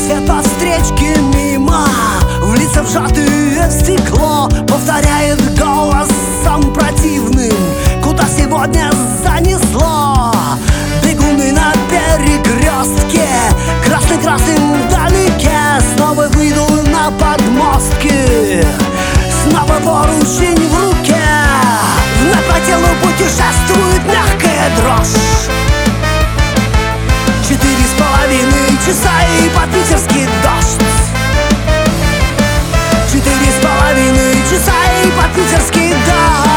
По встречке мимо, в лица вжатые в стекло, повторяет голосом противным: куда сегодня занесло? Бегуны на перекрестке, красный-красным вдалеке. Снова выйду на подмостки, снова поручень в руке. Вновь по телу путешествует мягкая дрожь. 4,5 часа и под питерский дождь. 4,5 часа и под питерский дождь.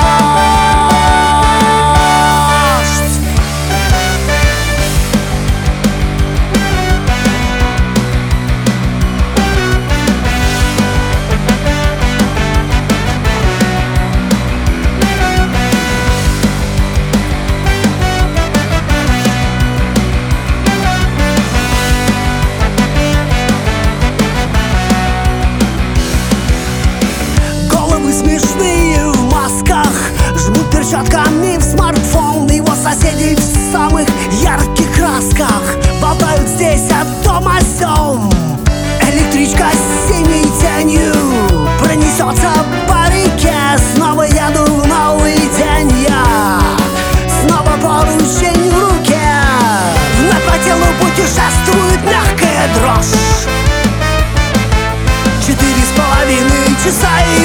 Смешные в масках жмут перчатками в смартфон. Его соседи в самых ярких красках болтают здесь о том о сём. Электричка с синей тенью пронесется по реке. Снова еду в новый день я, снова поручень в руке. Вновь по телу путешествует мягкая дрожь. 4,5 часа и